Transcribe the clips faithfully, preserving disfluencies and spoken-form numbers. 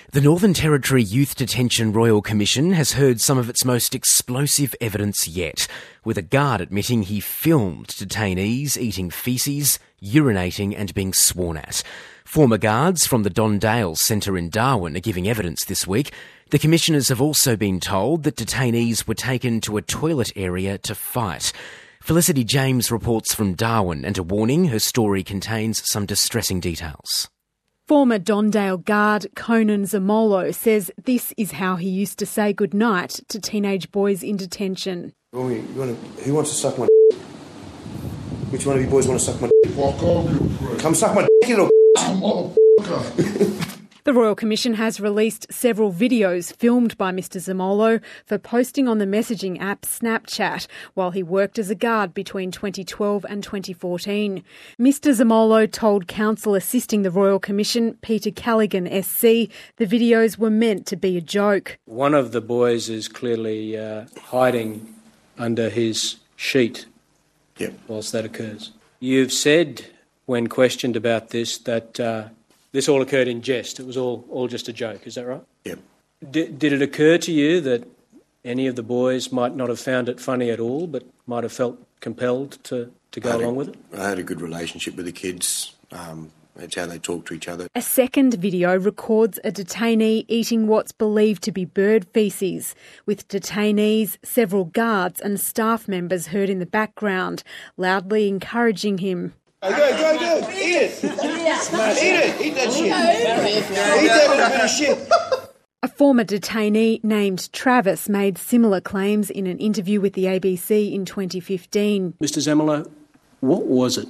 The Northern Territory Youth Detention Royal Commission has heard some of its most explosive evidence yet, with a guard admitting he filmed detainees eating faeces, urinating and being sworn at. Former guards from the Don Dale Centre in Darwin are giving evidence this week. The commissioners have also been told that detainees were taken to a toilet area to fight. Felicity James reports from Darwin, and a warning, her story contains some distressing details. Former Don Dale guard Conan Zamolo says this is how he used to say goodnight to teenage boys in detention. You want me, you want to, who wants to suck my d***? Which one of you boys want to suck my d***? Fuck off, you prick. Come suck my d***, you little motherfucker. The Royal Commission has released several videos filmed by Mister Zamolo for posting on the messaging app Snapchat while he worked as a guard between twenty twelve and twenty fourteen. Mister Zamolo told counsel assisting the Royal Commission, Peter Callaghan S C, the videos were meant to be a joke. One of the boys is clearly uh, hiding under his sheet Yep. whilst that occurs. You've said, when questioned about this, that uh, this all occurred in jest. It was all, all just a joke. Is that right? Yep. D- did it occur to you that any of the boys might not have found it funny at all, but might have felt compelled to, to go along a, with it? I had a good relationship with the kids. Um, it's how they talk to each other. A second video records a detainee eating what's believed to be bird faeces, with detainees, several guards and staff members heard in the background, loudly encouraging him. Hey, go, go, go! Eat it! Eat it! Eat that shit! Eat that little bit of shit! A former detainee named Travis made similar claims in an interview with the A B C in twenty fifteen. Mister Zamolo, what was it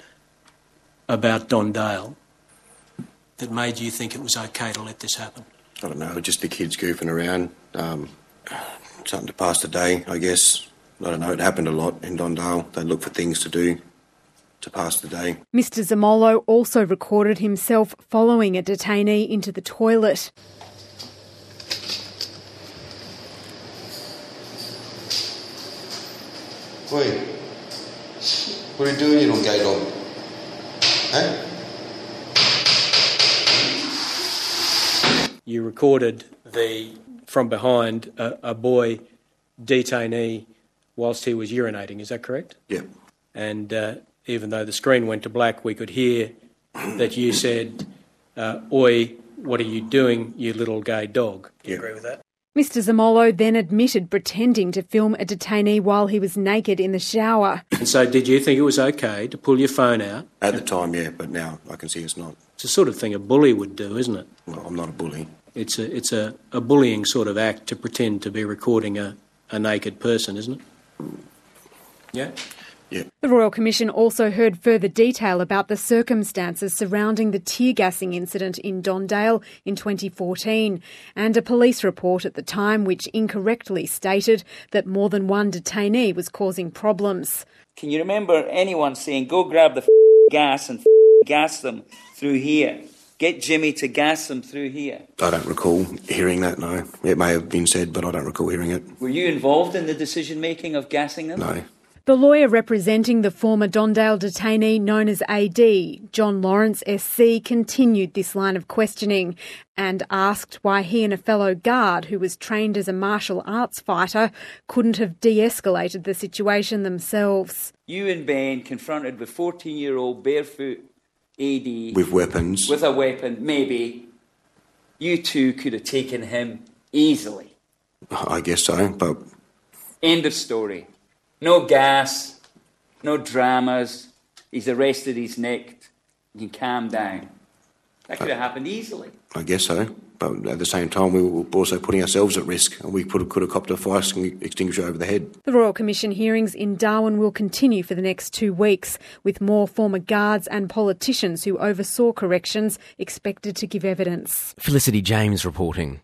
about Don Dale that made you think it was okay to let this happen? I don't know, just the kids goofing around. Um, something to pass the day, I guess. I don't know, it happened a lot in Don Dale. They look for things to do to pass the day. Mister Zamolo also recorded himself following a detainee into the toilet. Wait, what are you doing, you little gay dog? Hey? You recorded the from behind a, a boy detainee whilst he was urinating, is that correct? Yep. And uh, even though the screen went to black, we could hear that you said, uh, oi, what are you doing, you little gay dog? Do you Yep. agree with that? Mister Zamolo then admitted pretending to film a detainee while he was naked in the shower. And so did you think it was okay to pull your phone out? At the time, yeah, but now I can see it's not. It's the sort of thing a bully would do, isn't it? Well, I'm not a bully. It's a it's a, a bullying sort of act to pretend to be recording a, a naked person, isn't it? Yeah? Yeah. The Royal Commission also heard further detail about the circumstances surrounding the tear gassing incident in Don Dale in twenty fourteen, and a police report at the time which incorrectly stated that more than one detainee was causing problems. Can you remember anyone saying, go grab the f- gas and f- gas them through here? Get Jimmy to gas them through here. I don't recall hearing that, no. It may have been said, but I don't recall hearing it. Were you involved in the decision-making of gassing them? No. The lawyer representing the former Don Dale detainee known as A D, John Lawrence S C, continued this line of questioning and asked why he and a fellow guard who was trained as a martial arts fighter couldn't have de-escalated the situation themselves. You and Ben confronted with fourteen-year-old barefoot A D... With weapons. With a weapon, maybe. You two could have taken him easily. I guess so, but... End of story. No gas, no dramas. He's arrested, he's nicked. You can calm down. That could have happened easily. I guess so. But at the same time, we were also putting ourselves at risk, and we could have, could have copped a fire extinguisher over the head. The Royal Commission hearings in Darwin will continue for the next two weeks, with more former guards and politicians who oversaw corrections expected to give evidence. Felicity James reporting.